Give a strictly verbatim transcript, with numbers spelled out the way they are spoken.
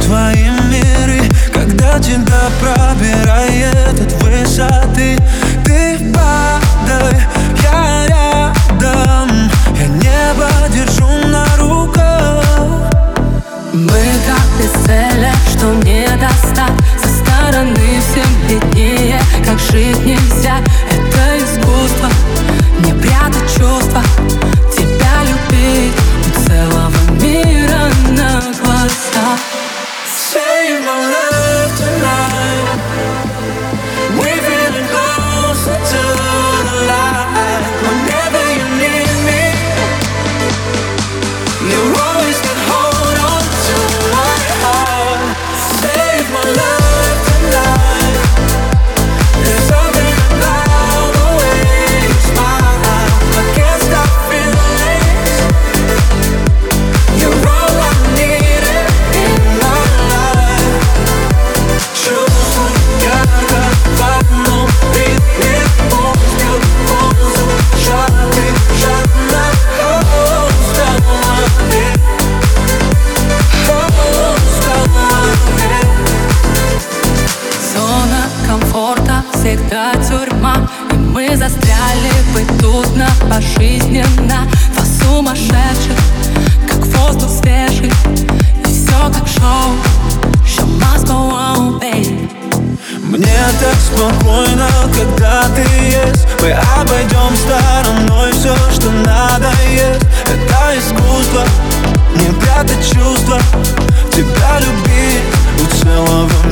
твои миры, когда тебя пробирает от высоты. Ты падай, я рядом, я небо держу на руках. Мы как бесцелье, что не достать. Со стороны всем виднее, как жить нельзя. Это искусство, не прятать чувства, тебя любить у целого мира на глазах. Save my love tonight. We're feeling closer to the light. Whenever you need me, you always can hold on to my heart. Save my love tonight. There's something about the way you smile. I can't stop feeling. You're all I need in my life. Чувствуй, как в одном ритме мозг ползу, шаг и шаг на холст голове, холст голове. Зона комфорта всегда тюрьма, и мы застряли бы тут на пожизненно. Два сумасшедших, как воздух свежий, и все как шоу. Show must go on, baby. Мне так спокойно, когда ты есть. Мы обойдем стороной все, что надоест. Это искусство, не прятать чувства, тебя любить у целого